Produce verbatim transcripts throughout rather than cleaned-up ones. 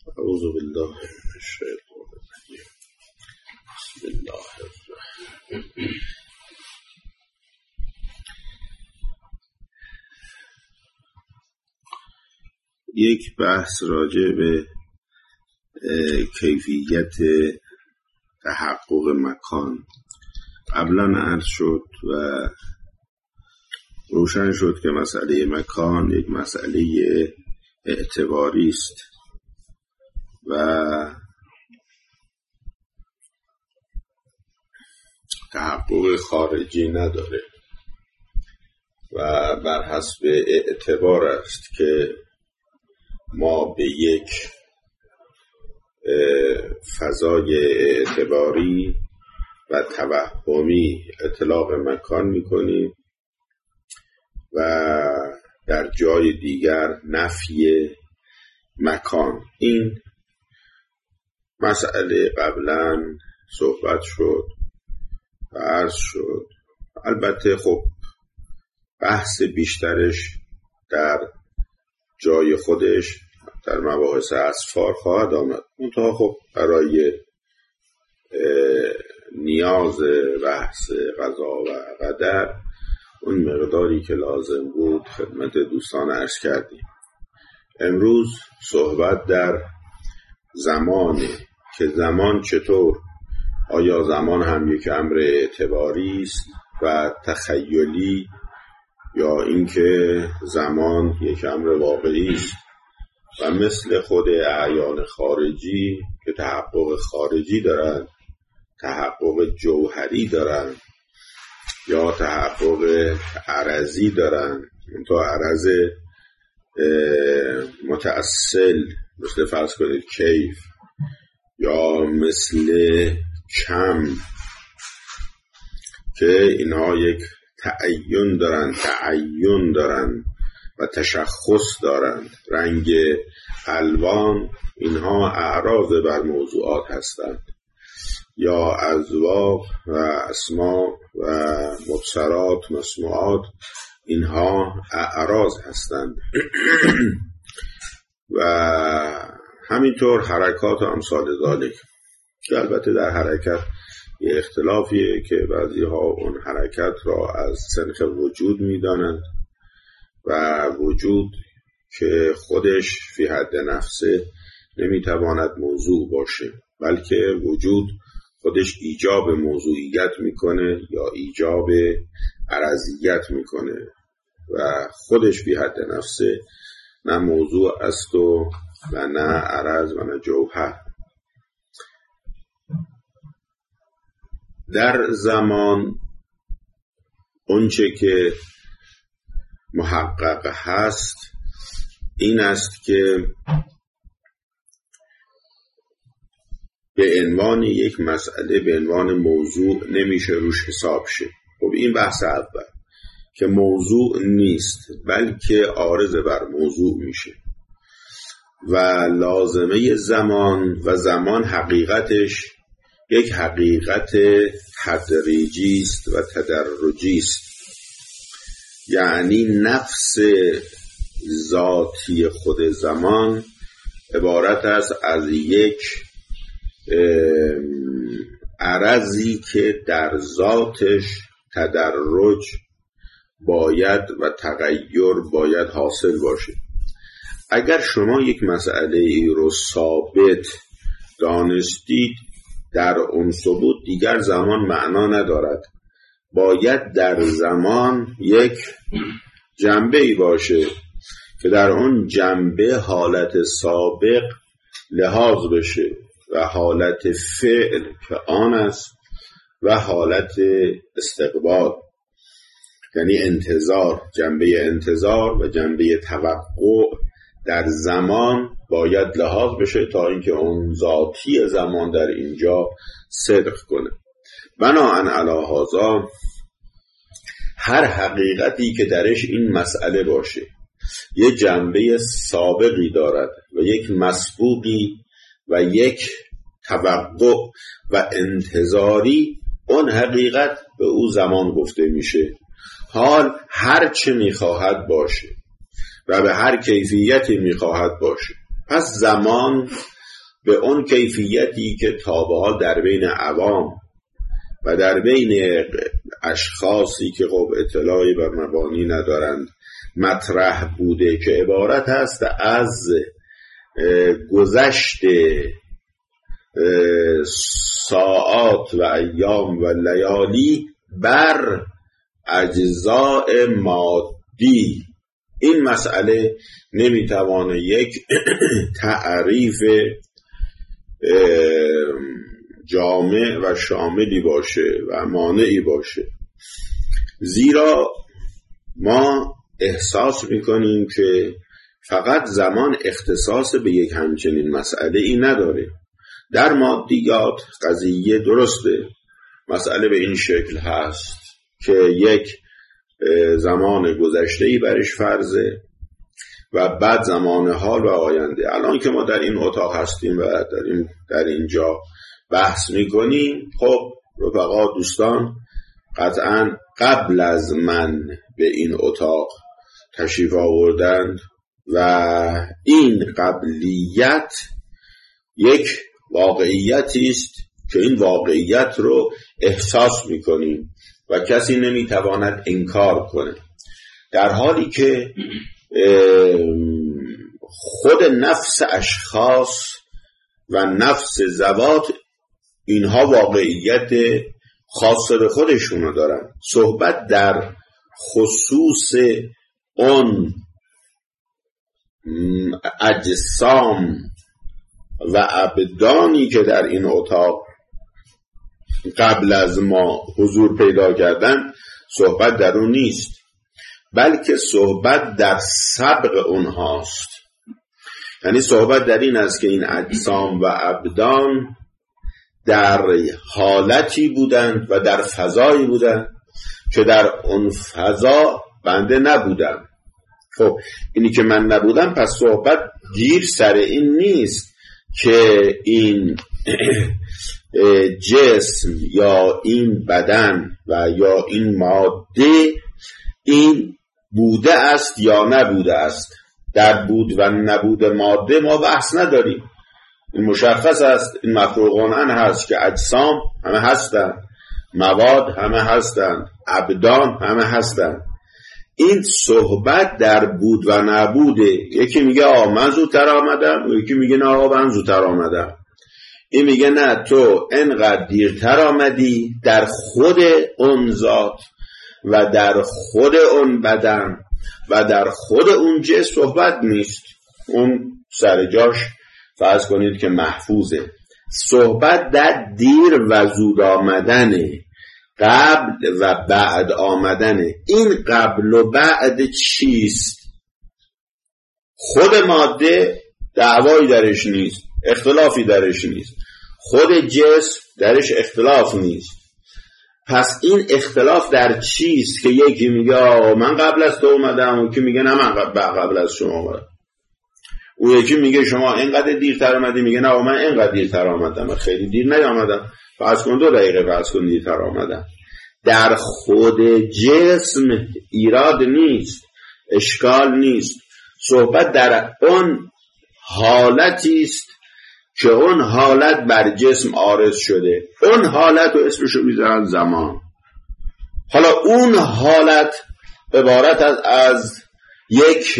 اعوذ بالله من الشیطان الرجیم. بسم الله الرحمن الرحیم. یک بحث راجع به کیفیت تحقق مکان قبلا عرض شد و روشن شد که مسئله مکان یک مسئله اعتباری است و تحقق خارجی نداره و بر حسب اعتبار است که ما به یک فضای اعتباری و توهمی اطلاق مکان میکنیم و در جای دیگر نفی مکان. این مسئله قبلا صحبت شد و عرض شد. البته خب بحث بیشترش در جای خودش در مباحث اسفار خواهد آمد. منتها خب برای نیاز بحث قضا و قدر اون مقداری که لازم بود خدمت دوستان عرض کردیم. امروز صحبت در زمانه که زمان چطور، آیا زمان هم یک امر اعتباری است و تخیلی یا اینکه زمان یک امر واقعی است و مثل خود اعیان خارجی که تحقق خارجی دارند، تحقق جوهری دارند یا تحقق عرضی دارند. تو عرض متأصل مثل فرض کنید کیف یا مثل کم که اینها یک تعین دارند، تعین دارند و تشخص دارند. رنگ، الوان، اینها اعراض بر موضوعات هستند یا اذواق و اسماء و مبصرات، مسموعات، اینها اعراض هستند و همینطور حرکات و امثال ذالک که البته در حرکت یه اختلافیه که بعضی ها اون حرکت را از سنخ وجود میدانند و وجود که خودش فی حد نفسه نمیتواند موضوع باشه، بلکه وجود خودش ایجاب موضوعیت میکنه یا ایجاب عرضیت میکنه و خودش فی حد نفسه نه موضوع است و نه عرض و نه جوهر. در زمان اونچه که محقق هست این است که به عنوان یک مسئله، به عنوان موضوع نمیشه روش حساب شه. خب این بحث اول که موضوع نیست بلکه عارض بر موضوع میشه و لازمه زمان و زمان حقیقتش یک حقیقت تدریجی است و تدرجی است. یعنی نفس ذاتی خود زمان عبارت است از یک عرضی که در ذاتش تدرج باید و تغییر باید حاصل باشه. اگر شما یک مسئله ای رو ثابت دانستید در اون ثبوت دیگر زمان معنا ندارد. باید در زمان یک جنبه ای باشه که در اون جنبه حالت سابق لحاظ بشه و حالت فعل که آن است و حالت استقبال یعنی انتظار، جنبه انتظار و جنبه توقع در زمان باید لحاظ بشه تا اینکه اون ذاتی زمان در اینجا صدق کنه. بناهن علی هذا هر حقیقتی که درش این مسئله باشه یک جنبه سابقی دارد و یک مسبوقی و یک توقع و انتظاری، اون حقیقت به او زمان گفته میشه. حال هر چه میخواهد باشه و به هر کیفیتی میخواهد باشه پس زمان به اون کیفیتی که تا به حال در بین عوام و در بین اشخاصی که خب اطلاعی بر مبانی ندارند مطرح بوده، که عبارت است از گذشت ساعات و ایام و لیالی بر اجزاء مادی. این مسئله نمیتوانه یک تعریف جامع و شاملی باشه و مانعی باشه، زیرا ما احساس میکنیم که فقط زمان اختصاص به یک همچنین مسئله ای نداره. در مادیات قضیه درسته، مسئله به این شکل هست که یک زمان گذشته‌ای برش فرضه و بعد زمان حال و آینده. الان که ما در این اتاق هستیم و در, این در اینجا بحث میکنیم، خب رفقا دوستان قطعا قبل از من به این اتاق تشریف آوردند و این قبلیت یک واقعیتی است که این واقعیت رو احساس میکنیم و کسی نمیتواند انکار کنه، در حالی که خود نفس اشخاص و نفس ذوات اینها واقعیت خاص به خودشونو دارن. صحبت در خصوص اون اجسام و ابدانی که در این اتاق قبل از ما حضور پیدا کردن، صحبت در اون نیست، بلکه صحبت در سبق اونهاست. یعنی صحبت در این است که این اجسام و ابدان در حالتی بودند و در فضایی بودند که در اون فضا بنده نبودم. خب اینی که من نبودم، پس صحبت گیر سر این نیست که این جسم یا این بدن و یا این ماده این بوده است یا نبوده است. در بود و نبود ماده ما بحث نداریم، این مشخص است، این مفروغان هست که اجسام همه هستند، مواد همه هستند، ابدان همه هستند. این صحبت در بود و نبوده. یکی میگه آه من زودتر آمدم، و یکی میگه نه آه من زودتر آمدم. این میگه نه تو انقدر دیرتر آمدی در خود اون ذات و در خود اون بدن و در خود اون جسم صحبت نیست. اون سر جاش فرض کنید که محفوظه. صحبت در دیر و زود آمدنه، قبل و بعد آمدنه. این قبل و بعد چیست؟ خود ماده دعوایی درش نیست، اختلافی درش نیست. خود جسم درش اختلاف نیست. پس این اختلاف در چیست که یکی میگه من قبل از تو اومدم، و یکی میگه نه من قبل از شما اومدم. اون یکی میگه شما اینقدر دیرتر آمدی، میگه نه من اینقدر دیرتر آمدم، من خیلی دیر نیامدم، فرض کن دو دقیقه فرض کن دیرتر آمدم. در خود جسم ایراد نیست، اشکال نیست. صحبت در اون حالتی است که اون حالت بر جسم عارض شده. اون حالت رو اسمشو میذارن زمان. حالا اون حالت عبارت از, از یک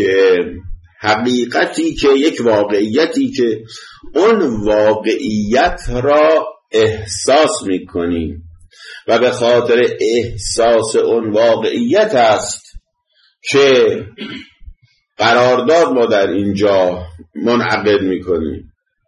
حقیقتی که یک واقعیتی که اون واقعیت را احساس میکنیم و به خاطر احساس اون واقعیت است که قرارداد ما در اینجا منعقد میکنیم.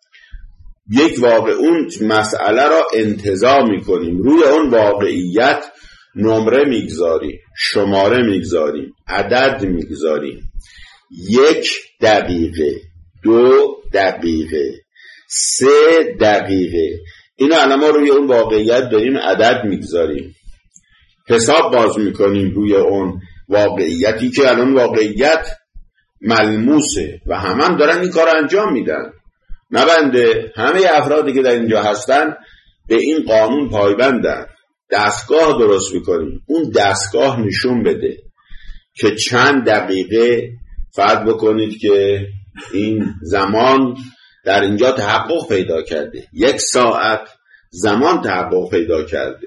یک واقع اون مسئله را انتزاع میکنیم، روی اون واقعیت نمره میگذاریم، شماره میگذاریم، عدد میگذاریم. یک دقیقه، دو دقیقه، سه دقیقه، اینا الان ما روی اون واقعیت داریم عدد میگذاریم، حساب باز میکنیم روی اون واقعیتی که الان واقعیت ملموسه و همه هم دارن این کار انجام میدن. نبنده همه افرادی که در اینجا هستن به این قانون پایبندن. دستگاه درست میکنیم، اون دستگاه نشون بده که چند دقیقه فرض بکنید که این زمان در اینجا تحقق پیدا کرده، یک ساعت زمان تحقق پیدا کرده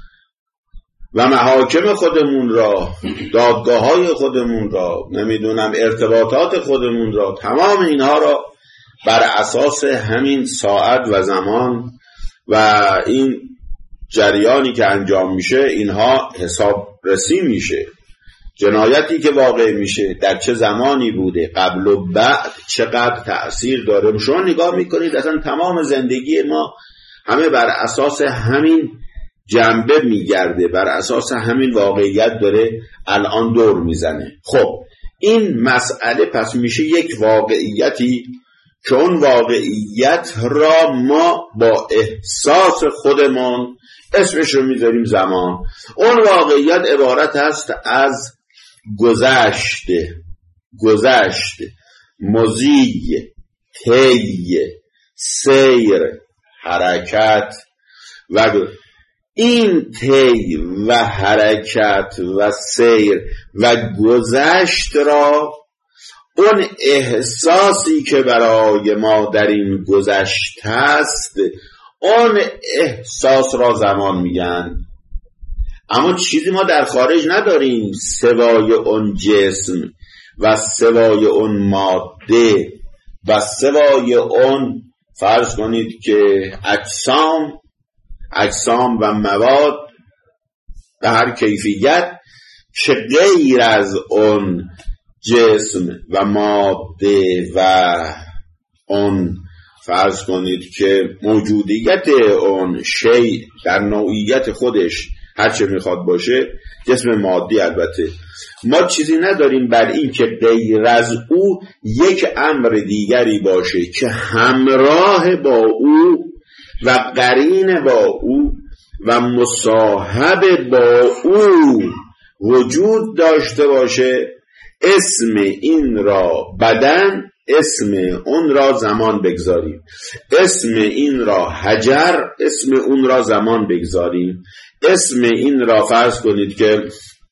و محاکم خودمون را، دادگاه‌های خودمون را، نمیدونم ارتباطات خودمون را، تمام اینها را بر اساس همین ساعت و زمان و این جریانی که انجام میشه اینها حساب رسی میشه. جنایتی که واقع میشه در چه زمانی بوده، قبل و بعد چقدر تأثیر داره. شما نگاه میکنید اصلا تمام زندگی ما همه بر اساس همین جنبه میگرده، بر اساس همین واقعیت داره الان دور میزنه. خب این مسئله پس میشه یک واقعیتی که اون واقعیت را ما با احساس خودمون اسمش رو میذاریم زمان. اون واقعیت عبارت است از گذشته، گذشته، مضی، طی، سیر، حرکت و این طی و حرکت و سیر و گذشت را، اون احساسی که برای ما در این گذشت است، اون احساس را زمان میگن. اما چیزی ما در خارج نداریم سوای اون جسم و سوای اون ماده و سوای اون، فرض کنید که اجسام اجسام و مواد به هر کیفیت که غیر از اون جسم و ماده و اون، فرض کنید که موجودیت اون شیء در نوعیت خودش هرچه میخواد باشه، جسم مادی البته، ما چیزی نداریم بر این که غیر از او یک امر دیگری باشه که همراه با او و قرین با او و مصاحب با او وجود داشته باشه. اسم این را بدن، اسم اون را زمان بگذاریم. اسم این را حجر، اسم اون را زمان بگذاریم. اسم این را فرض کنید که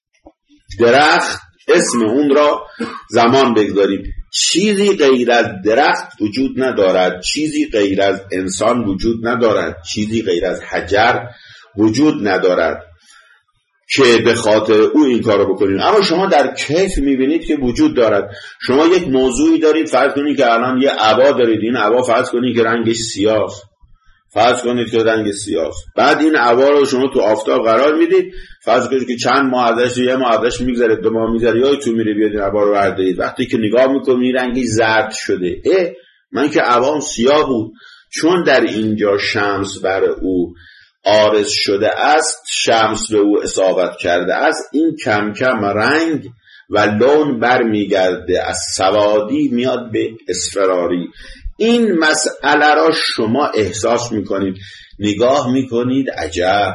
درخت، اسم اون را زمان بگذاریم. چیزی غیر از درخت وجود ندارد، چیزی غیر از انسان وجود ندارد، چیزی غیر از حجر وجود ندارد که به خاطر او این کارو بکنیم. اما شما در کیف میبینید که وجود دارد. شما یک موضوعی دارید، فرض کنید که الان یه عبا دارید، این عبا فرض کنید که رنگش سیاه، فرض کنید که رنگ سیاه، بعد این عبا رو شما تو آفتاب قرار میدید، فرض کنید که چند ماه ازش، یه ماه ازش میگذره، دو ماه میگذره، یا تو میره بیاد این عبا رو بردارید، وقتی که نگاه میکنید رنگش زرد شده، اه من که عبام سیاه بود، چون در اینجا شمس بر او عارض شده است، شمس به او اصابت کرده است، این کم کم رنگ و لون بر میگرده، از سوادی میاد به اصفراری. این مسئله را شما احساس میکنید، نگاه میکنید، عجب،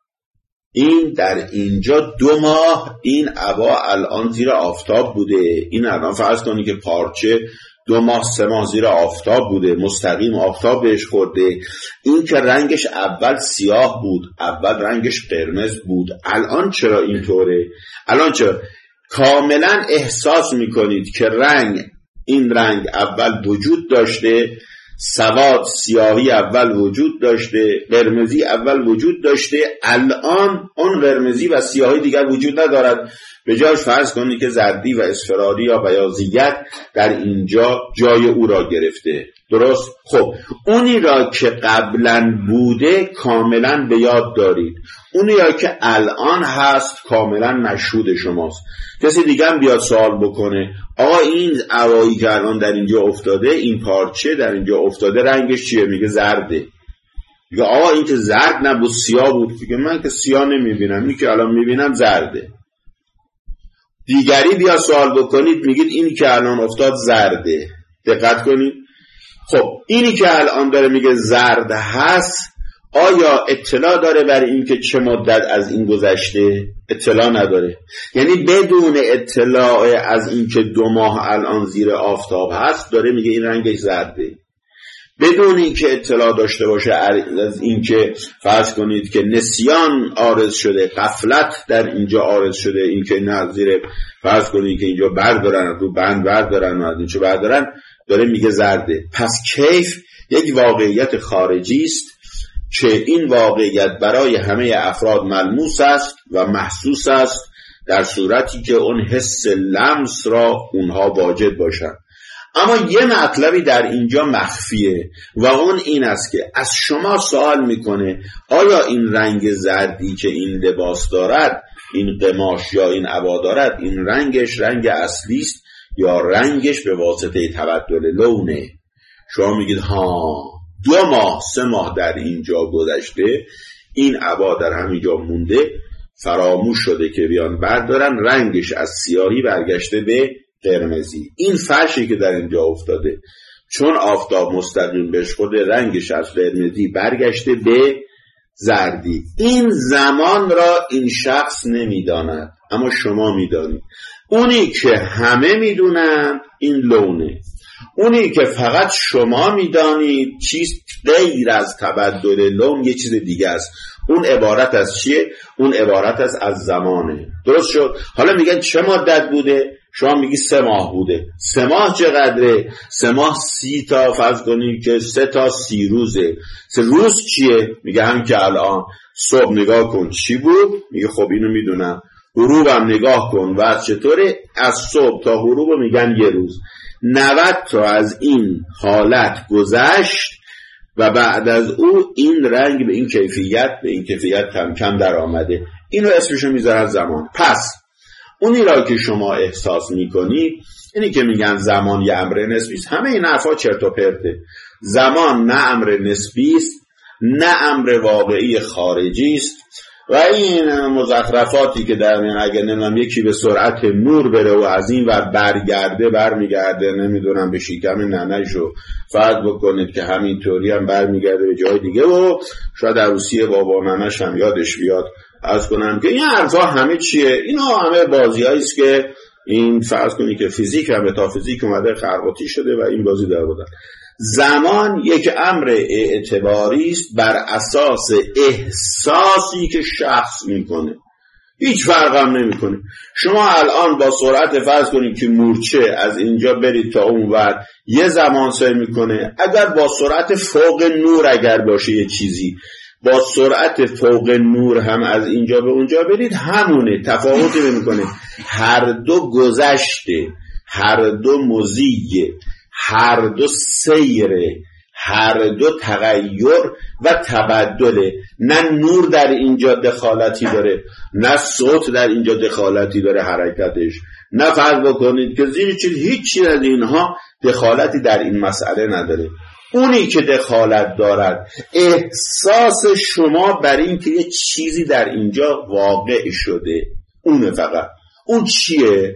این در اینجا دو ماه این عبا الان زیر آفتاب بوده، این الان فرض کنید که پارچه دو ماه سه ماه زیر آفتاب بوده، مستقیم آفتاب بهش خورده، این که رنگش اول سیاه بود، اول رنگش قرمز بود، الان چرا اینطوره؟ الان چرا؟ کاملا احساس میکنید که رنگ، این رنگ اول وجود داشته، سواد سیاهی اول وجود داشته، قرمزی اول وجود داشته، الان اون قرمزی و سیاهی دیگر وجود ندارد، به جاش فرض کنید که زردی و اصفراری یا بیاضیت در اینجا جای او را گرفته. درست؟ خب اونی را که قبلا بوده کاملا به یاد دارید، اونی را که الان هست کاملا مشهود شماست. کسی دیگه هم بیاد سوال بکنه آقا این عبایی که الان در اینجا افتاده، این پارچه در اینجا افتاده رنگش چیه؟ میگه زرده. میگه آقا این که زرد نبود سیاه بود. میگه من که سیاه نمیبینم، این که الان میبینم زرده. دیگری بیا سوال بکنید میگید اینی که الان افتاد زرده. دقت کنید. خب اینی که الان داره میگه زرد هست، آیا اطلاع داره برای این که چه مدت از این گذشته؟ اطلاع نداره. یعنی بدون اطلاع از این که دو ماه الان زیر آفتاب هست داره میگه این رنگش زرده، بدون این که اطلاع داشته باشه از این که فرض کنید که نسیان عارض شده، غفلت در اینجا عارض شده، این که نه زیر فرض کنید که اینجا بردارن رو بند بردارن و از اینجا بردارن، داره میگه زرده. پس کیف یک واقعیت خارجی است که این واقعیت برای همه افراد ملموس است و محسوس است در صورتی که اون حس لمس را اونها واجد باشند. اما یه مطلبی در اینجا مخفیه و اون این است که از شما سوال میکنه آیا این رنگ زردی که این لباس دارد، این قماش یا این عبا دارد، این رنگش رنگ اصلی است یا رنگش به واسطه تبدل لونه؟ شما میگید ها دو ماه سه ماه در اینجا گذشته، این عبا در همینجا مونده، فراموش شده که بیان بردارن، رنگش از سیاهی برگشته به قرمزی. این فرشی که در اینجا افتاده چون آفتاب مستقیم بهش خورده رنگش از قرمزی برگشته به زردی. این زمان را این شخص نمیداند اما شما میدانید. اونی که همه میدونن این لونه، اونی که فقط شما میدانید چیز غیر از تبدل لون یه چیز دیگه است. اون عبارت از چیه؟ اون عبارت از از زمانه. درست شد؟ حالا میگن چه مدت بوده؟ شما میگی سه ماه بوده. سه ماه چقدره؟ سه ماه سی تا فرض کنید که سه تا سی روزه. سه روز چیه؟ میگه هم که الان صبح نگاه کن چی بود؟ میگه خب اینو میدونم. غروب هم نگاه کن و چطوره؟ از صبح تا غروب میگن یه روز. نود تا از این حالت گذشت و بعد از او این رنگ به این کیفیت به این کیفیت کم کم در آمده. اینو اسمشو میذارن زمان. پس اونی را که شما احساس میکنی، اینی که میگن زمان یه امر نسبی است، همه این حرفا چرت و پرته. زمان نه امر نسبی است، نه امر واقعی خارجی است و این مزخرفاتی که در میان اگه نمیدونم یکی به سرعت نور بره و از این ور برگرده برمیگرده نمیدونم به شکم ننه‌شو فرض بکنید که همینطوری هم برمیگرده به جای دیگه و شاید عروسی بابا ننه‌ش هم یادش بیاد. عرض کنم که این حرفا همه چیه؟ اینا همه بازیایی است که این فرض کنید که فیزیک و متافیزیک اومده خرقاتی شده و این بازی در بودن. زمان یک امر اعتباری است بر اساس احساسی که شخص میکنه. هیچ فرق هم نمیکنه. شما الان با سرعت فرض کنید که مورچه از اینجا برید تا اون ور یه زمان سیر میکنه. اگر با سرعت فوق نور اگر باشه یه چیزی با سرعت فوق نور هم از اینجا به اونجا برید همونه، تفاوتی نمیکنه. هر دو گذشته، هر دو مضیه، هر دو سیره، هر دو تغییر و تبدله. نه نور در اینجا دخالتی داره، نه صوت در اینجا دخالتی داره حرکتش، نه فرض بکنید که زیر چیز هیچ چیز از اینها دخالتی در این مسئله نداره. اونی که دخالت دارد احساس شما بر این که یه چیزی در اینجا واقع شده، اونه. فقط اون چیه؟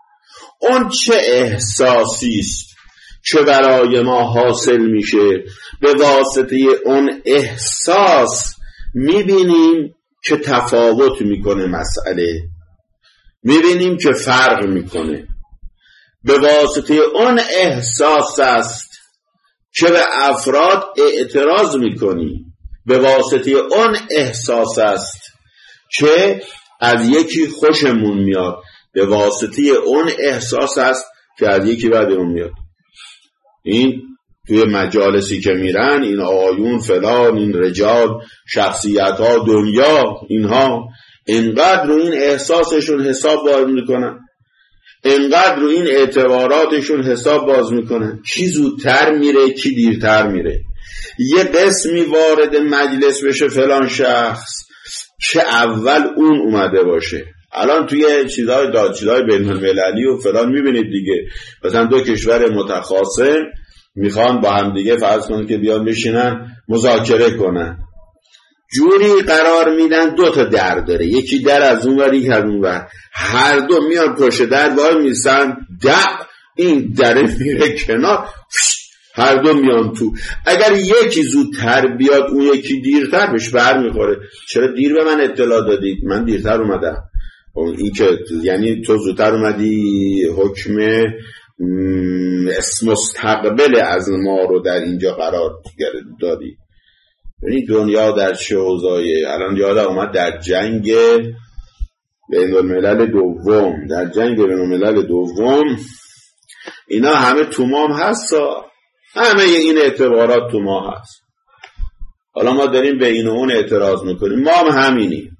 اون چه احساسی است که برای ما حاصل میشه؟ به واسطه اون احساس میبینیم که تفاوت میکنه مسئله، میبینیم که فرق میکنه. به واسطه اون احساس است که به افراد اعتراض میکنی. به واسطه اون احساس است که از یکی خوشمون میاد. به واسطه اون احساس است که از یکی بدمون میاد. این توی مجالسی که میرن این آیون فلان، این رجال، شخصیت ها، دنیا، اینها اینقدر رو این احساسشون حساب باز میکنن، اینقدر رو این اعتباراتشون حساب باز میکنن. کی زودتر میره کی دیرتر میره. یه قسمی وارد مجلس بشه فلان شخص که اول اون اومده باشه. الان توی چیزهای داد چیزهای بین المللی و فلان میبینید دیگه، مثلا دو کشور متخاصم میخوان با هم دیگه فرض کنید که بیان بشینن مذاکره کنن، جوری قرار میدن دو تا در داره، یکی در از اون ور یکی از اون ور، هر دو میان پشت در وای میسن، دق این دره میره کنار، هر دو میان تو. اگر یکی زودتر بیاد اون یکی دیرتر بهش بر میخوره. چرا دیر به من اطلاع دادید؟ من دیرتر اومدم. این که یعنی تو زودتر اومدی حکم اسم مستقبل از ما رو در اینجا قرار دادی. یعنی دنیا در چه اوضاعی؟ الان یادم اومد در جنگ بین الملل دوم در جنگ بین الملل دوم اینا همه تو ما هم هست، همه این اعتبارات تو ما هست. حالا ما داریم به این و اون اعتراض میکنیم، ما هم همینیم.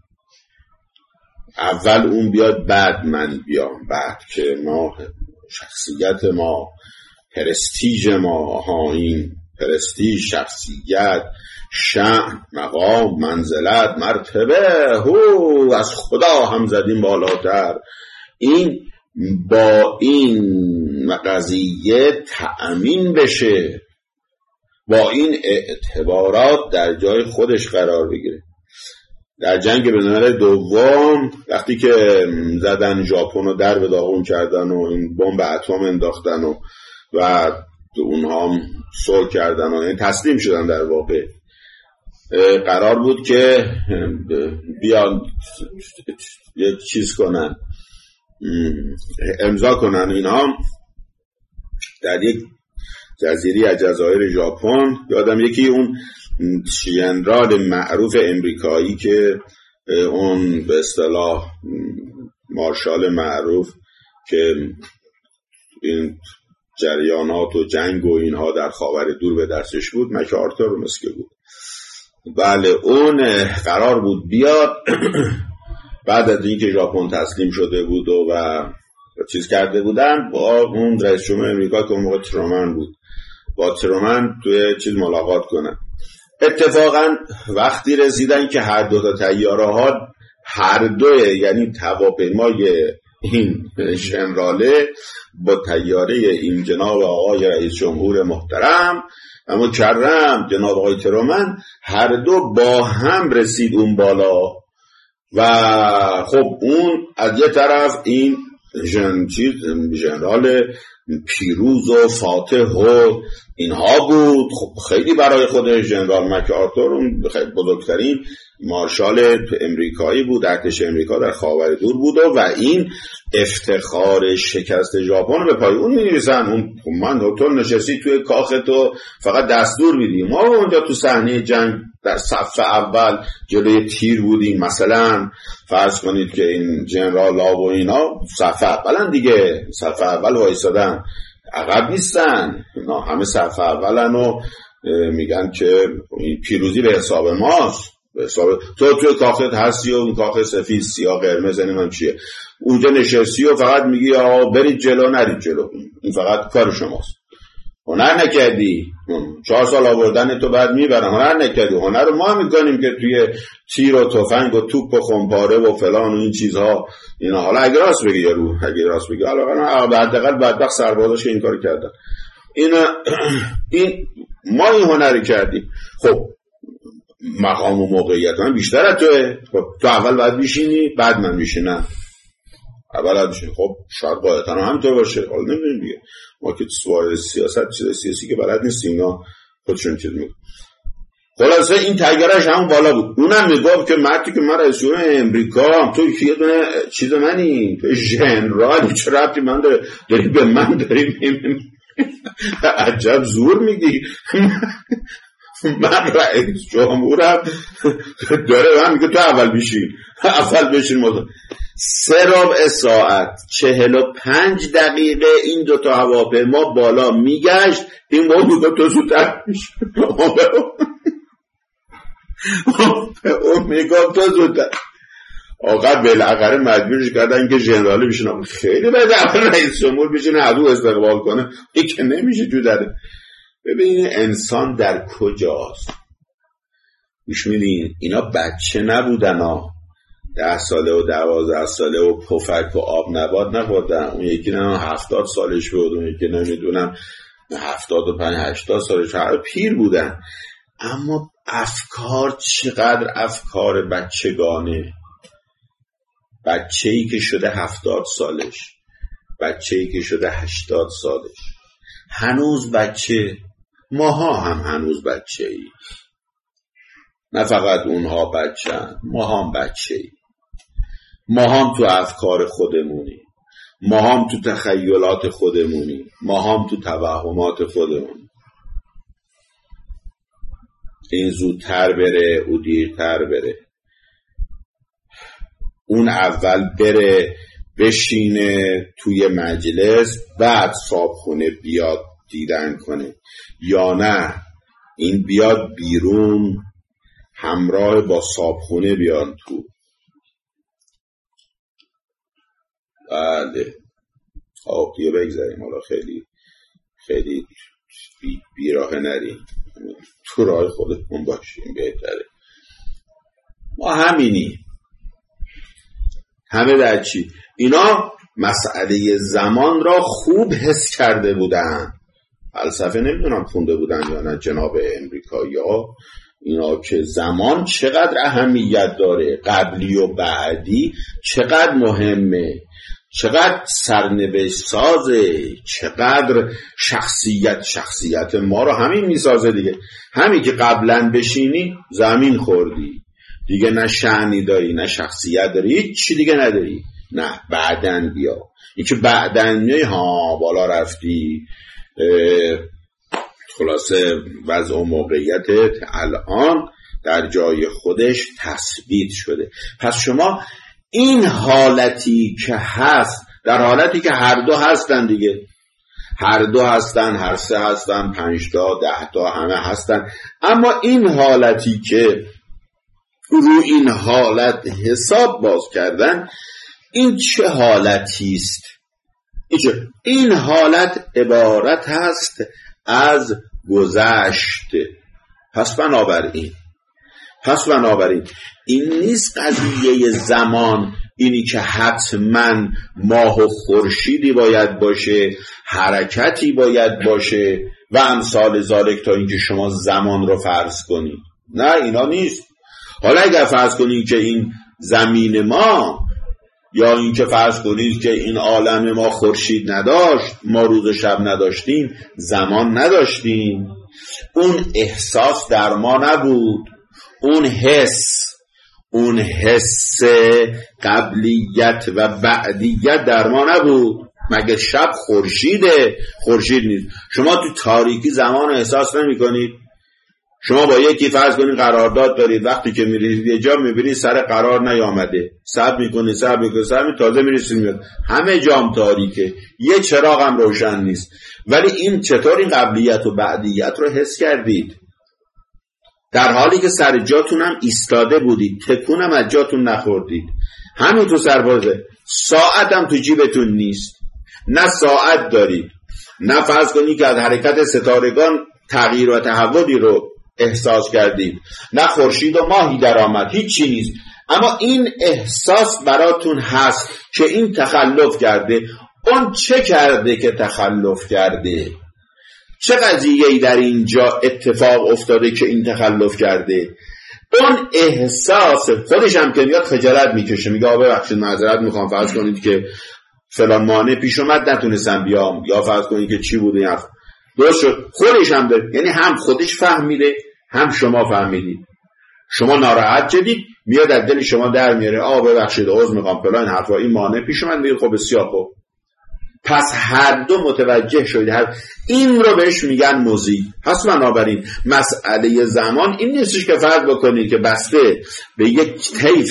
اول اون بیاد بعد من بیام، بعد که ما شخصیت ما، پرستیژ ما، ها این پرستیژ، شخصیت، شأن، مقام، منزلت، مرتبه، هو از خدا هم زدیم بالاتر، این با این قضیه تأمین بشه، با این اعتبارات در جای خودش قرار بگیره. در جنگ بین‌المللی دوم وقتی که زدن ژاپن رو در به داغون کردن و این بمب اتم انداختن و و اونها هم صلح کردن و تسلیم شدن، در واقع قرار بود که بیان یک چیز کنن، امضا کنن. اینها در یک جزیره از جزایر ژاپن، یادم یکی اون ژنرال معروف امریکایی که اون به اصطلاح مارشال معروف که این جریانات و جنگ و اینها در خاور دور به دستش بود، مکارتر مسکه بود. بله اون قرار بود بیاد بعد از اینکه ژاپن تسلیم شده بود و, و چیز کرده بودن با اون رئیس جمهور امریکا که اون موقع ترومن بود، با ترومن توی چیز ملاقات کنن. اتفاقا وقتی رسیدن که هر دو تا طیاره ها هر دوی، یعنی هواپیمای این ژنراله با طیاره این جناب آقای رئیس جمهور محترم و مکرم جناب آقای ترومن، هر دو با هم رسید اون بالا و خب اون از یه طرف این جن چیز ژنرال پیروز و فاتح و اینها بود. خب خیلی برای خود ژنرال مکارتر اون بزرگترین مارشال امریکایی بود، ارتش امریکا در خاور دور بود و این افتخار شکست ژاپن به پای اون می‌ریزن. اون من تو نشستی توی کاخ تو فقط دستور میدی، ما اونجا تو صحنه جنگ در صف اول جلوی تیر بودیم. مثلا فرض کنید که این جنرال ها و اینا صف اولن دیگه، صف اول وایسادن، عقب نیستن، اینا همه صف اولن و میگن که پیروزی به حساب ماست، به حساب تو توی کاخت هستی و اون کاخ سفید سیاه قرمز نمیدونم چیه، اونجا نشستی و فقط میگی آقا برید جلو نرید جلو، این فقط کار شماست. هنر نکردی، چهار سال آوردن تو بعد میبرن، هنر نکردی. هنر رو ما میکنیم که توی تیر و تفنگ و توپ و خمپاره و فلان و این چیزها اینا. حالا اگه راست بگی یارو، اگه راست بگی حالا حداقل بدبخت سربازاش این کارو کردن، اینا این ما این هنری کردیم. خب مقام و موقعیت من بیشتر از توه، خب تو اول باید بیشینی بعد من میشینم، اول باید بیشینی. خب شاید قاعدتا همینطور باشه، حالا نمیدونیم دیگه، ما که سوال سیاست چیز سیاسی که بلد نیستیم، اینا خودشون چیز میگن. خلاصه این تگرش همون بالا بود. اونم میگفت که مردی که من رئیس جمهور امریکا، تو یه دونه چیز منی، تو ژنرال، چه ربطی من داره داری به من داری عجب زور میگی. من رئیس جمهورم داره من میگه تو اول بشین، اول بشین. مطمئن سه ربع ساعت چهل و پنج دقیقه این دوتا هواپیما بالا میگشت، این با میگه تو زودتر میشین، اون میگه تو زودتر. آقا بالاخره مجبورش کردن که ژنرالی بشینه، خیلی باید اول رئیس جمهور بشینه عدو استقبال کنه، این که نمیشه جو داره. ببینید انسان در کجاست. گوش میدین اینا بچه نبودن ها، ده ساله و دوازده ساله و پفک و آب نبات نبودن. اون یکی نه هفتاد سالش بود، اون یکی نمیدونم هفتاد و پنج هشتاد سالش، پیر بودن. اما افکار چقدر افکار بچگانه. بچه‌ای که شده هفتاد سالش، بچه‌ای که شده هشتاد سالش، هنوز بچه. ماها هم هنوز بچه ای، نه فقط اونها بچه هن. ما هم بچه ای، ما هم تو افکار خودمونی، ما هم تو تخیلات خودمونی، ما هم تو توهمات خودمونی. این زودتر بره او دیرتر بره، اون اول بره بشینه توی مجلس بعد صابخونه بیاد دیدن کنه، یا نه این بیاد بیرون همراه با صابخونه بیان تو. بله خب دیگه بگذاریم، حالا خیلی خیلی بی بیراه نریم، تو راه خودمون باشیم بهتره. ما همینی همه در چی؟ اینا مسئله زمان را خوب حس کرده بودن، فلسفه نمیدونم خونده بودن یا نه جناب امریکایی ها، اینا که زمان چقدر اهمیت داره، قبلی و بعدی چقدر مهمه، چقدر سرنوشت سازه، چقدر شخصیت شخصیت ما رو همین میسازه دیگه. همین که قبلا بشینی زمین خوردی دیگه، نه شأنی داری نه شخصیت داری، هیچ چی دیگه نداری. نه بعدن بیا، این که بعدن میای ها بالا رفتی، خلاصه وضع و موقعیتت الان در جای خودش تثبیت شده. پس شما این حالتی که هست، در حالتی که هر دو هستن دیگه، هر دو هستن، هر سه هستن، پنج تا ده تا همه هستن، اما این حالتی که رو این حالت حساب باز کردن، این چه حالتی است؟ این حالت عبارت هست از گذشت. پس بنابراین پس بنابراین این نیست قضیه زمان، اینی که حتما ماه و خورشیدی باید باشه، حرکتی باید باشه و امثال ذالک تا اینکه شما زمان رو فرض کنید. نه اینا نیست. حالا اگر فرض کنید که این زمین ما، یا این که فرض کنید که این عالم ما خورشید نداشت، ما روز شب نداشتیم، زمان نداشتیم، اون احساس در ما نبود، اون حس اون حس قبلیت و بعدیت در ما نبود. مگه شب خورشیده؟ خورشید نیست. شما تو تاریکی زمان رو احساس نمی کنید؟ شما با یکی فرض کنید قرارداد دارید، وقتی که میرید یه جا میبینید سر قرار نیامده، صبر میکنید صبر میکنید صبر میکنید تازه میرسید میاد همه جام تاریکه، یه چراغ هم روشن نیست. ولی این چطور این قبلیت و بعدیت رو حس کردید؟ در حالی که سر جاتون هم ایستاده بودید، تکون هم از جاتون نخوردید. همین تو سربازه. ساعت هم تو جیبتون نیست، نه ساعت دارید، نه فرض کنید که از حرکت ستارگان تغییر و تحولی رو احساس کردید، نه خورشید و ماهی در آمد، هیچی نیست. اما این احساس براتون هست که این تخلف کرده. اون چه کرده که تخلف کرده؟ چه قضیه‌ای در اینجا اتفاق افتاده که این تخلف کرده؟ اون احساس خودش هم که میاد خجالت میکشه، میگه آبه بخشید معذرت میخوام، فرض کنید که فلان مانع پیش اومد نتونستم بیام، یا فرض کنید که چی بود این حرف درست شد. خودش هم داره، یعنی هم خودش فهمیده هم شما فهمیدید. شما ناراحت شدید، میاد از دل شما در میاره، آ ببخشید عذر میخوام فلان حرفا این مانع پیش اومد، میگه خب بسیار خوب. پس هر دو متوجه شدید. این رو بهش میگن مضی. پس بنابراین مسئله زمان این نیستش که فرض بکنید که بسته به یک طیف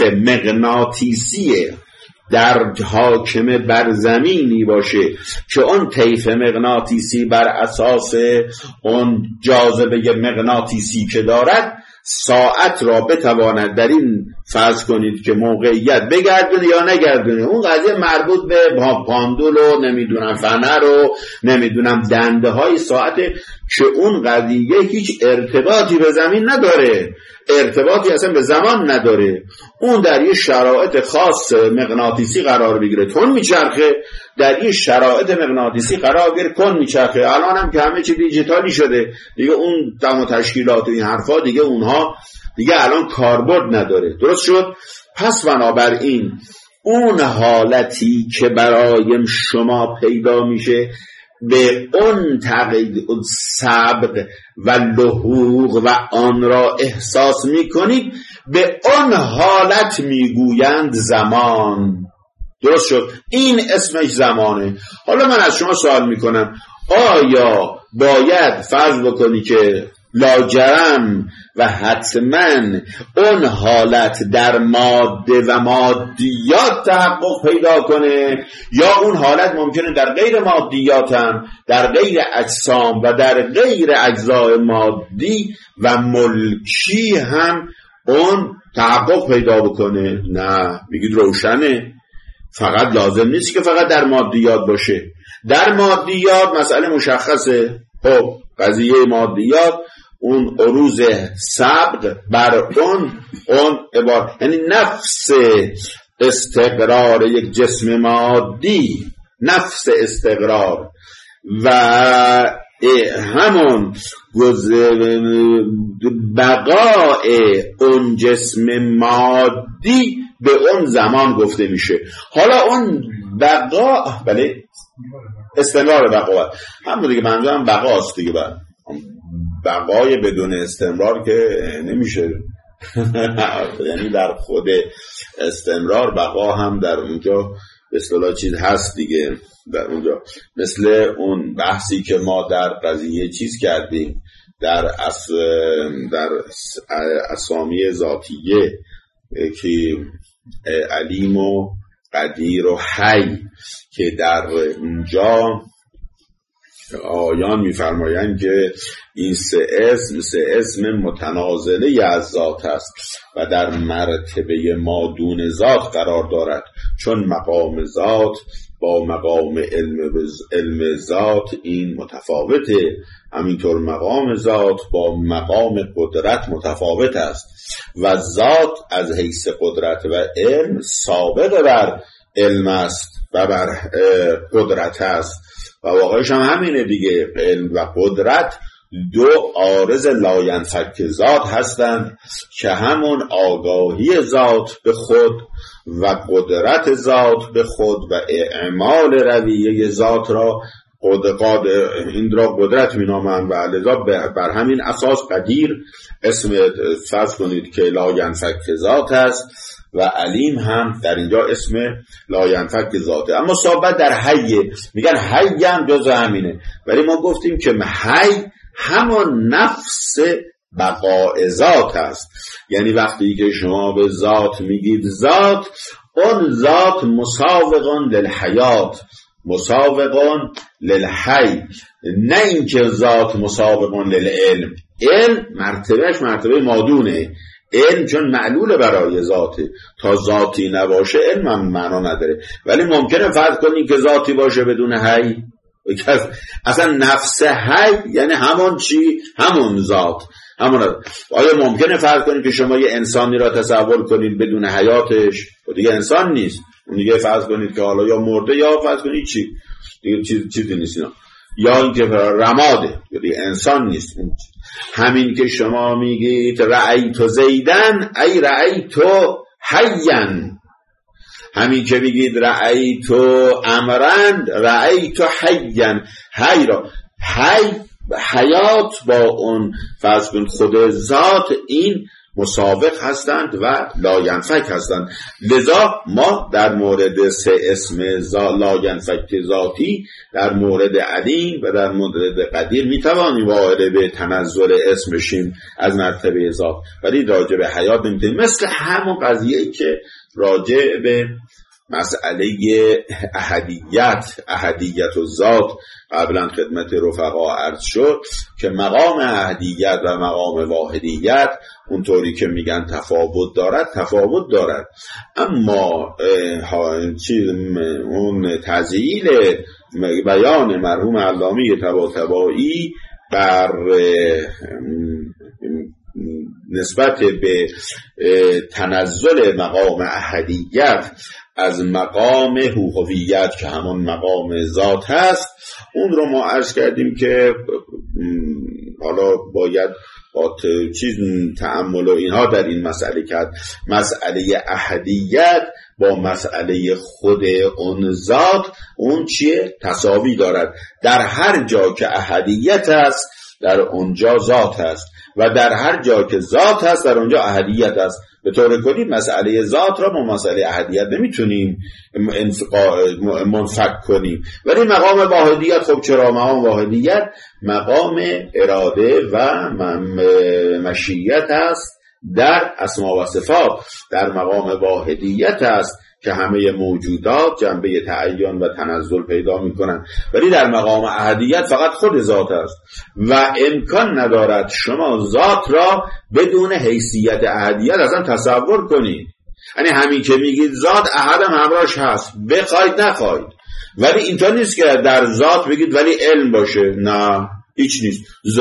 مغناطیسی در حاکم بر زمینی باشه که اون طیف مغناطیسی بر اساس اون جاذبه مغناطیسی که دارد ساعت را بتواند در این فرض کنید که موقعیت بگردونه یا نگردونه. اون قضیه مربوط به پاندول و نمیدونم فنر و نمیدونم دنده های ساعت که اون قضیه هیچ ارتباطی به زمین نداره، ارتباطی اصلا به زمان نداره. اون در یه شرایط خاص مغناطیسی قرار بگیره تون میچرخه، در یه شرایط مغناطیسی قرار بگیره کن میچرخه. الان هم که همه چی دیجیتالی شده دیگه، اون دم و تشکیلات و این حرفا دیگه اونها دیگه الان کاربرد نداره. درست شد؟ پس بنابراین اون حالتی که برای شما پیدا میشه به اون تقیید سبق و لحوق و آن را احساس میکنید، به اون حالت میگویند زمان. درست شد؟ این اسمش زمانه. حالا من از شما سوال میکنم، آیا باید فرض بکنی که لاجرم و حتما اون حالت در ماده و مادیات تحقق پیدا کنه، یا اون حالت ممکنه در غیر مادیات هم، در غیر اجسام و در غیر اجزای مادی و ملکی هم اون تحقق پیدا بکنه. نه، میگید روشنه، فقط لازم نیست که فقط در مادیات باشه. در مادیات مسئله مشخصه. خب قضیه مادیات اون عروض سبق بر اون اون عبارت، یعنی نفس استقرار یک جسم مادی، نفس استقرار و همون بقای اون جسم مادی به اون زمان گفته میشه. حالا اون بقا، بله استمرار بقا، همون دیگه منظورم بقاست دیگه. بعد بقای بدون استمرار که نمیشه یعنی در خود استمرار بقا هم در اونجا به اصطلاح چیز هست دیگه. در اونجا مثل اون بحثی که ما در قضیه چیز کردیم در اس در اسامی ذاتیه که علیم و قدیر و حی، که در اونجا آیان می‌فرمایند که این سه اسم سه اسم متنازله از ذات است و در مرتبه مادون ذات قرار دارد، چون مقام ذات با مقام علم علم ذات این متفاوته، همینطور مقام ذات با مقام قدرت متفاوت است و ذات از حیث قدرت و علم سابق بر علم است و بر قدرت است و واقعش هم همینه دیگه. علم و قدرت دو عارض لاینفک ذات هستند که همون آگاهی ذات به خود و قدرت ذات به خود و اعمال رویه ذات را قدرت این را قدرت می نامند و لذا بر همین اساس قدیر اسم فرض کنید که لاینفک ذات است و علیم هم در اینجا اسم لاینفک ذاته. اما صحبت در حی، میگن حی هم جزء همینه، ولی ما گفتیم که حی همون نفس بقاء ذات است. یعنی وقتی که شما به ذات میگید ذات، اون ذات مساوقون للحیات، مساوقون للحی، نه اینکه ذات مساوقون للعلم. علم مرتبهش مرتبه مادونه، علم چون معلول برای ذاته، تا ذاتی نباشه علم هم معنا نداره. ولی ممکنه فرض کنید که ذاتی باشه بدون حی، اصلا نفس حی یعنی همون چی؟ همون ذات، همون. آیا ممکنه فرض کنید که شما یه انسانی را تصور کنید بدون حیاتش؟ و دیگه انسان نیست، اون دیگه فرض کنید که حالا یا مرده یا فرض کنید چی دیگه، چیز چیزی نیست اینا. یا اینکه رماده، یعنی انسان نیست. همین که شما میگید رأیت زیدن ای رأیت حیاً، همین که بگید رأیت امرن رأیت حیاً، حی را حی حیات با اون فرض کن خود ذات این مسابق هستند و لاینفک هستند. لذا ما در مورد سه اسم لاینفک ذاتی، در مورد علیم و در مورد قدیر میتوانیم واقع به تنزل اسم بشیم از مرتبه ذات، ولی راجع به حیات نمیتونیم. مثل همون قضیه که راجع به مسئله احدیت احدیت و ذات قبلا خدمت رفقا عرض شد که مقام احدیت و مقام واحدیت اونطوری که میگن تفاوت دارد، تفاوت دارد، اما چیز اون تذییل بیان مرحوم علامی طباطبایی بر نسبت به تنزل مقام احدیت از مقام هویت که همون مقام ذات هست، اون رو ما عرض کردیم که حالا باید با چیز تأمل و اینها در این مسئله کرد. مسئله احدیت با مسئله خود اون ذات اون چیه؟ تساوی دارد. در هر جا که احدیت است در اونجا ذات است و در هر جا که ذات هست در اونجا احدیت هست. به طور کلی مسئله ذات را با مسئله احدیت نمیتونیم منفک کنیم، ولی مقام واحدیت، خب چرا مقام واحدیت مقام اراده و مشیت هست در اسما و صفات، در مقام واحدیت است که همه موجودات جنبه تعین و تنزل پیدا میکنن، ولی در مقام احدیت فقط خود ذات است و امکان ندارد شما ذات را بدون حیثیت احدیت اصلا تصور کنید. یعنی همین که میگید ذات احدم همراهش هست، بخواید نخواید، ولی اینطور نیست که در ذات بگید ولی علم باشه، نه هیچ نیست.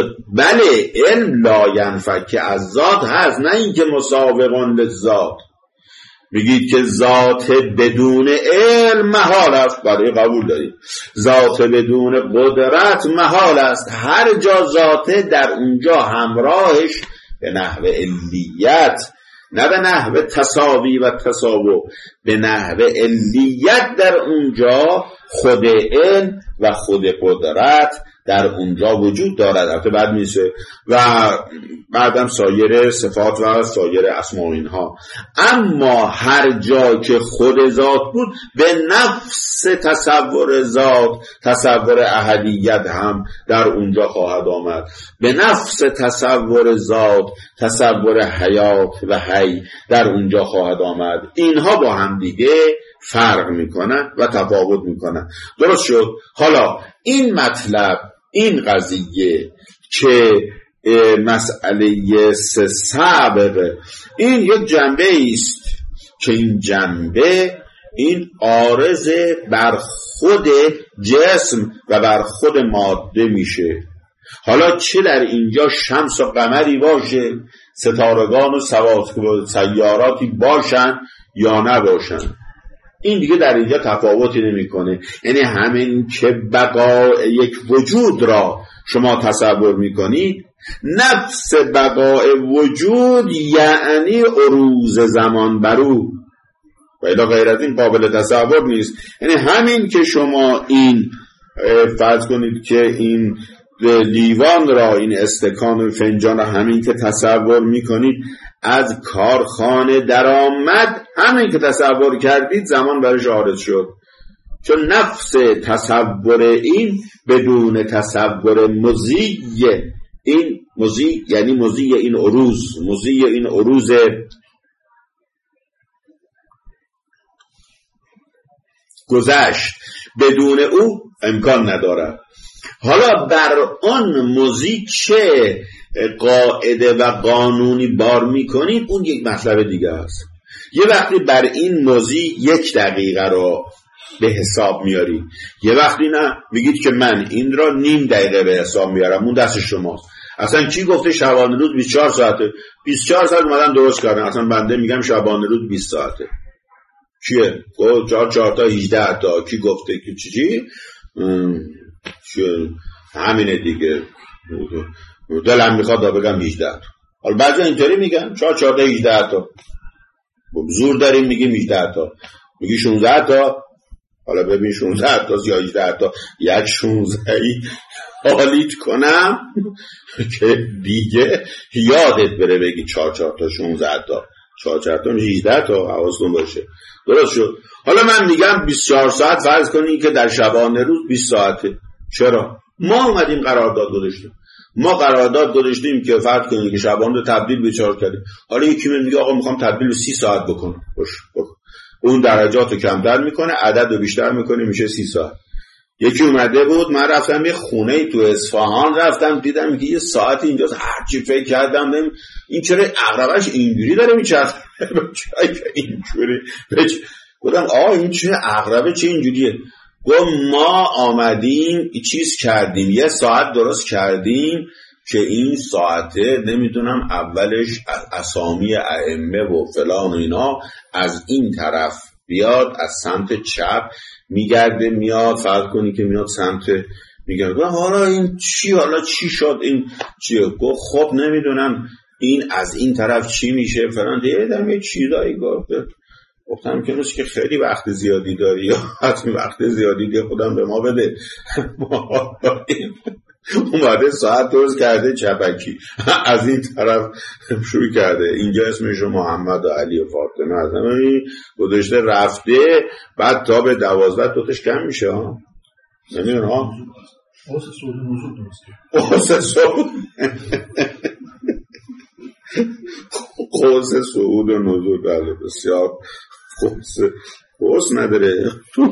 بله علم لا ینفک که از ذات هست، نه اینکه مسابقون للذات. میگید که ذات بدون علم محال است، برای قبول دارید. ذات بدون قدرت محال است. هر جا ذاته در اونجا همراهش به نحو علیت، نه به نحو تساوی و تساوی، به نحو علیت در اونجا خود علم و خود قدرت در اونجا وجود دارد. البته بعد میشه و بعدم سایر صفات و سایر اسما اینها. اما هر جا که خود ذات بود به نفس تصور ذات تصور احدیت هم در اونجا خواهد آمد، به نفس تصور ذات تصور حیات و حی در اونجا خواهد آمد. اینها با هم دیگه فرق میکنن و تفاوت میکنن. درست شد؟ حالا این مطلب، این قضیه که مسئله سه سبب، این یک جنبه است که این جنبه این عارض بر خود جسم و بر خود ماده میشه. حالا چه در اینجا شمس و قمری باشه، ستارگان و سیاراتی باشن یا نباشن، این دیگه در اینجا تفاوتی نمیکنه. یعنی همین که بقای یک وجود را شما تصور میکنید، نفس بقای وجود یعنی عروض زمان برو، و الا غیر از این قابل تصور نیست. یعنی همین که شما این فرض کنید که این لیوان را، این استکان فنجان را همین که تصور میکنید از کارخانه در آمد، همین که تصور کردید زمان برش عارض شد، چون نفس تصور این بدون تصور مزی، این مزی یعنی مزی این عروض، مزی این عروض گذشت، بدون او امکان ندارد. حالا بر آن مزی چه قاعده و قانونی بار میکنید، اون یک مطلب دیگه است. یه وقتی بر این مزی یک دقیقه رو به حساب میارید، یه وقتی نه میگید که من این را نیم دقیقه به حساب میارم، اون دست شماست. اصلا کی گفته شبانه روز بیست و چهار ساعته؟ بیست و چهار ساعت اومدن درست کردن، اصلا بنده میگم شبانه روز بیست ساعته. کیه؟ گفت چهار چهار تا هجده تا، کی گفته که چی چی؟ همینه دیگه، دلم میخواد دا بگم هجده تا. حالا بعضی اینطوری میگن چهار چهار تا هجده تا، زور داریم میگیم هجده تا، میگی شانزده تا. حالا ببین شانزده تا یا هجده تا، یک شانزده ای حالیت کنم که دیگه یادت بره بگی چهار چهار تا شانزده تا، چهار چهار تا هجده تا، حواستون باشه. درست شد؟ حالا من میگم بیست و چهار ساعت فرض کنین که در شبانه روز بیست ساعته. چرا؟ ما اومدیم قرارداد گذاشتیم، ما قرارداد گذاشتیم که فرض کنین که شبانه رو تبدیل به چهار کردیم. حالا یکی میگه آقا میخوام تبدیل به سی ساعت بکنم. باش بکن. اون درجات رو کمتر میکنه، عدد رو بیشتر میکنه، میشه سی ساعت. یکی اومده بود، من رفتم یه خونه تو اصفهان، رفتم دیدم که یه ساعت اینجاست، هر چی فکر کردم این چرا عقربش اینجوری داره میچرخه، اینجوری گفتم آه این چه عقربه چه اینجوریه؟ گفت ما آمدیم چیز کردیم، یه ساعت درست کردیم که این ساعته نمیدونم اولش اسامی ائمه و فلان و اینا از این طرف بیاد، از سمت چپ میگرده میاد، فرض کنی که میاد سمت میگرده. حالا این چی، حالا چی شد این چیه؟ گفت خب نمیدونم این از این طرف چی میشه فلان، دیدم یه چیزایی گفت. گفتم که نوش که خیلی وقت زیادی داری، یا حتمی وقت زیادی دی خودم به ما بده. اومده ساعت درست کرده چپکی از این طرف شروع کرده اینجا اسمش محمد و علی و فاطمه از همه گذاشته رفته، بعد تا به دوازده دوتش کم میشه ها، نمیدون ها قوس صعود و نزول درسته، قوس صعود قوس صعود و نزول، بله بسیار قوس قوس نداره.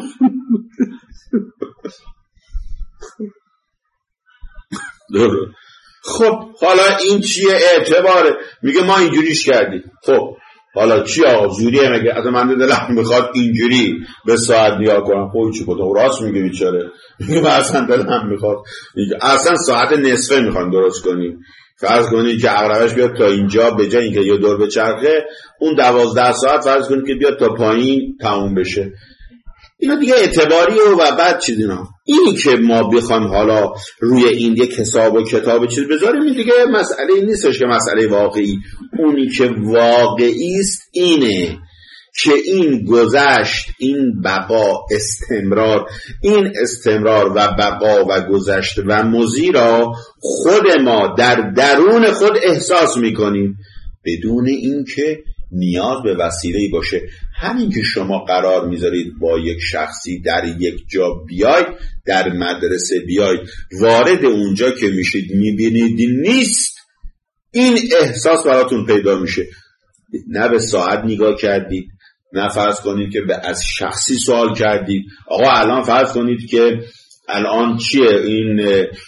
درست. خب حالا این چیه اعتباره؟ میگه ما اینجوریش کردیم. خب حالا چی آقا زوریه؟ مگه از من دلم میخواد اینجوری به ساعت نگاه کنم. خب چی بود؟ راست میگه بیچاره. میگه من اصلا دلم میخواد اصلا ساعت نصفه میخوام درست کنیم. فرض کنید که عقربش بیاد تا اینجا، به جای اینکه یه دور بچرخه اون دوازده ساعت فرض کنید که بیاد تا پایین تموم بشه. اینا دیگه اعتباریه و بعد چیز اینا. اینی که ما بخوایم حالا روی این یک حساب و کتاب چیز بذاریم این دیگه مسئله نیستش که مسئله واقعی. اونی که واقعی است اینه که این گذشت، این بقا، استمرار، این استمرار و بقا و گذشت و مضی را خود ما در درون خود احساس میکنیم بدون اینکه نیاز به وسیله‌ای باشه. همین که شما قرار میذارید با یک شخصی در یک جا بیاید، در مدرسه بیاید، وارد اونجا که میشید میبینید نیست، این احساس براتون پیدا میشه. نه به ساعت نگاه کردید، نه فرض کنید که به از شخصی سوال کردید آقا الان فرض کنید که الان چیه این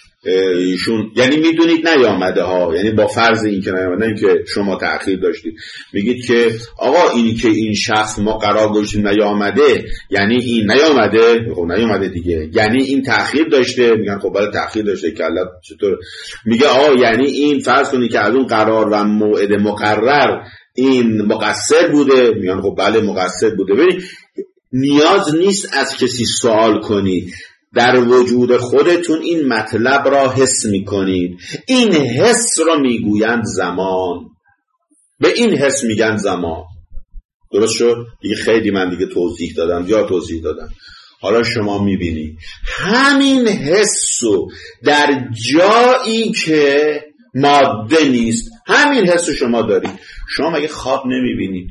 ایشون، یعنی میدونید نیامده ها، یعنی با فرض این که نیامده، نه که شما تأخیر داشتید، میگید که آقا اینی که این شخص ما قرار گذاشتیم نیامده یعنی این نیامده. خب نیامده دیگه، یعنی این تأخیر داشته. میگن خب بله تأخیر داشته که الله چطور. میگه آقا یعنی این فرض کنید که از اون قرار و موعد مقرر این مقصر بوده. میگن خب بله مقصر بوده. ببینید نیاز نیست از کسی سوال کنید، در وجود خودتون این مطلب را حس میکنید. این حس را میگویند زمان، به این حس میگن زمان. درست شد؟ دیگه خیلی من دیگه توضیح دادم یا توضیح دادم. حالا شما میبینید همین حسو در جایی که ماده نیست، همین حسو شما دارید. شما مگه خواب نمیبینید؟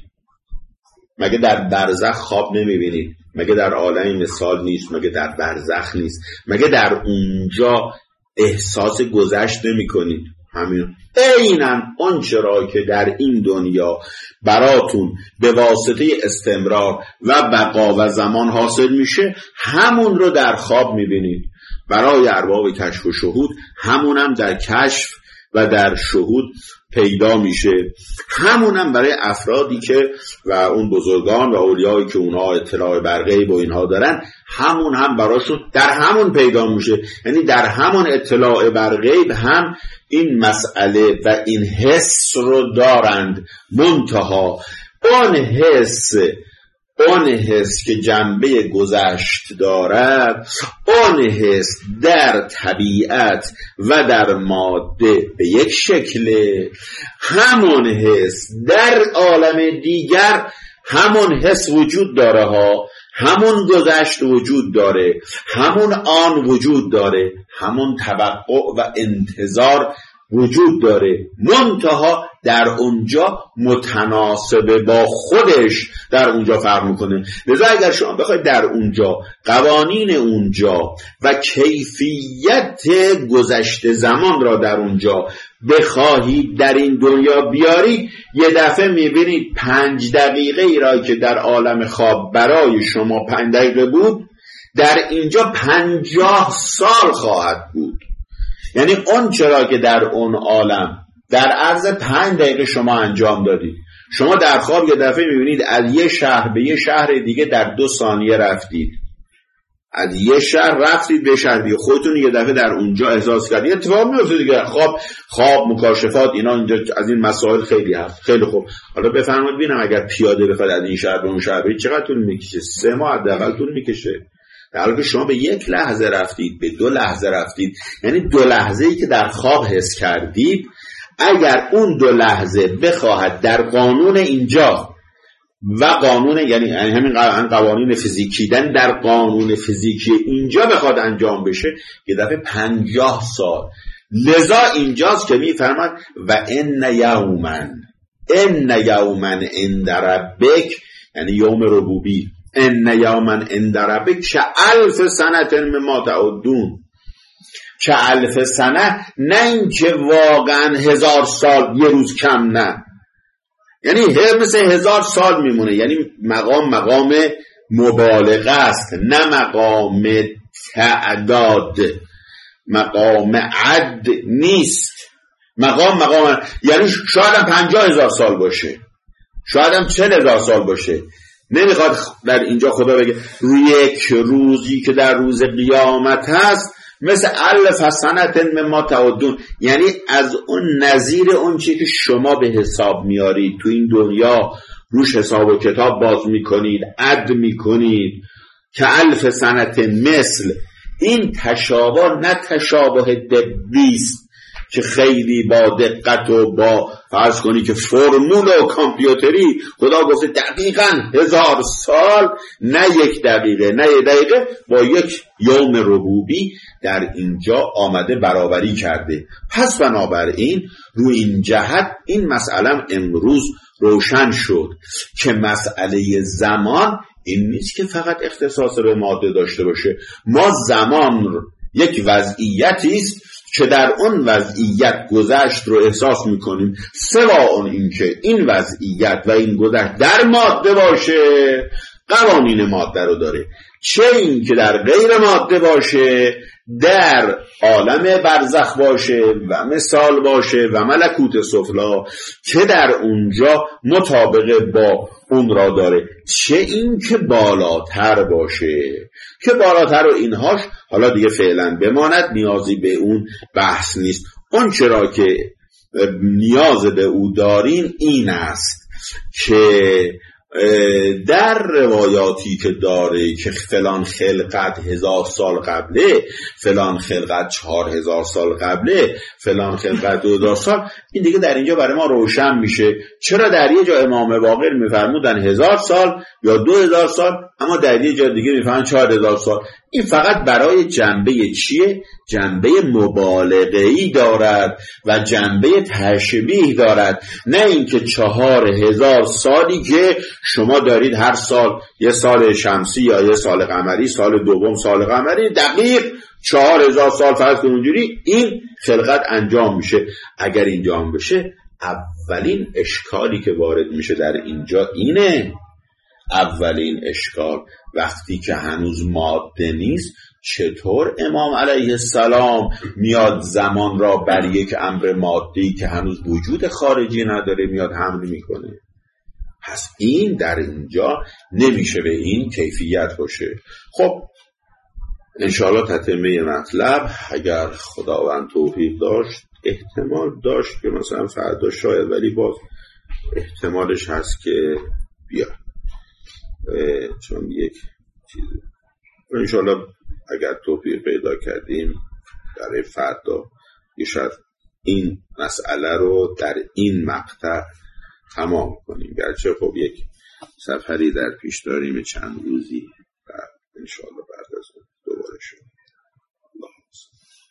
مگه در برزخ خواب نمیبینید؟ مگه در عالم مثال نیست؟ مگه در برزخ نیست؟ مگه در اونجا احساس گذشت نمی کنید؟ همین اینم اون چرا که در این دنیا براتون به واسطه استمرار و بقا و زمان حاصل میشه، همون رو در خواب میبینید. برای ارباب کشف و شهود همونم در کشف و در شهود پیدا میشه. همونم برای افرادی که و اون بزرگان و اولیایی که اونها اطلاع بر غیب و اینها دارن، همون هم براشون در همون پیدا میشه. یعنی در همون اطلاع بر غیب هم این مسئله و این حس رو دارند. منتها اون حس اون حس که جنبه گذشت دارد، اون حس در طبیعت و در ماده به یک شکله، همون حس در عالم دیگر همون حس وجود داره ها، همون گذشت وجود داره، همون آن وجود داره، همون توقع و انتظار وجود داره. منتها در اونجا متناسب با خودش در اونجا فرق میکنه. لذا اگر شما بخواید در اونجا قوانین اونجا و کیفیت گذشته زمان را در اونجا بخواهید در این دنیا بیارید، یه دفعه میبینید پنج دقیقه ای را که در عالم خواب برای شما پنج دقیقه بود، در اینجا پنجاه سال خواهد بود. یعنی اون چرا که در اون عالم در عرض پنج دقیقه شما انجام دادید، شما در خواب یه دفعه میبینید از یه شهر به یه شهر دیگه در دو ثانیه رفتید. از یه شهر رفتید به شهر دیگه، خودتون یه دفعه در اونجا احساس کردید. اتفاق میفته دیگه. خواب خواب مکاشفات اینا اینجا از این مسائل خیلی هست. خیلی خوب. حالا بفرمایید ببینم اگر پیاده بخواد از این شهر به اون شهر برید چقدر طول میکشه؟ سه ماه حداقل طول میکشه. در حالی که شما به یک لحظه رفتید، به دو لحظه رفتید. یعنی دو لحظه‌ای که در خواب حس کردید، اگر اون دو لحظه بخواهد در قانون اینجا و قانون، یعنی همین قوانین فیزیکی دن در قانون فیزیکی اینجا بخواد انجام بشه یه دفعه پنجاه سال. لذا اینجاست که میفرماد و ان یومن ان یومن عند ربک، یعنی یوم ربوبی، ان یومن عند ربک که الف سنه مما تعدون، که الف سنه، نه اینکه واقعا هزار سال یه روز کم، نه، یعنی مثل هزار سال میمونه. یعنی مقام مقام مبالغه است، نه مقام تعداد، مقام عد نیست. مقام مقام یعنی شاید هم پنجاه هزار سال باشه، شاید هم چل هزار سال باشه. نمیخواد در اینجا خدا بگه روی یک روزی که در روز قیامت هست مثل الف سنه مما تعدون، یعنی از اون نظیر اون چی که شما به حساب میارید تو این دنیا، روش حساب و کتاب باز میکنید، عد میکنید، که الف سنه مثل این تشابه، نه تشابه دقیقیست که خیلی با دقت و با فرض کنی که فرمول و کامپیوتری خدا گفته دقیقاً هزار سال، نه یک دقیقه، نه یک دقیقه، با یک یوم ربوبی در اینجا آمده برابری کرده. پس بنابراین رو این جهت این مسئله امروز روشن شد که مسئله زمان این نیست که فقط اختصاص به ماده داشته باشه. ما زمان یک وضعیتی است که در اون وضعیت گذشت رو احساس میکنیم، سواء این که این وضعیت و این گذشت در ماده باشه قوانین ماده رو داره، چه این که در غیر ماده باشه، در عالم برزخ باشه و مثال باشه و ملکوت سفلا که در اونجا مطابقه با اون را داره، چه این که بالاتر باشه که بالاتر و اینهاش حالا دیگه فعلا بماند، نیازی به اون بحث نیست. اون چرا که نیاز به او دارین این است که در روایاتی که داره که فلان خلقت هزار سال قبله، فلان خلقت چهار هزار سال قبله، فلان خلقت دو هزار سال، این دیگه در اینجا برای ما روشن میشه چرا در یه جا امام باقر میفرمودن هزار سال یا دو هزار سال، اما در یه جا دیگه میفرمودن چهار هزار سال. این فقط برای جنبه چیه؟ جنبه مبالغه‌ای دارد و جنبه تشبیه دارد، نه اینکه چهار هزار سالی که شما دارید هر سال یه سال شمسی یا یه سال قمری، سال دوم سال قمری دقیق چهار هزار سال فرض کنید اونجوری این خلقت انجام میشه. اگر انجام بشه اولین اشکالی که وارد میشه در اینجا اینه، اولین اشکال وقتی که هنوز ماده نیست، چطور امام علیه السلام میاد زمان را بر یک امر ماده‌ای که هنوز وجود خارجی نداره میاد حمل میکنه؟ پس این در اینجا نمیشه به این کیفیت باشه. خب انشاءالله تتمه مطلب اگر خداوند توفیق داشت، احتمال داشت که مثلا فردا شاید، ولی باز احتمالش هست که بیاد، چون یک چیزی انشاءالله اگر توفیق پیدا کردیم برای فردا یه شاید این مسئله رو در این مقطع تمام کنیم، گرچه خب یک سفری در پیش داریم چند روزی و انشاءالله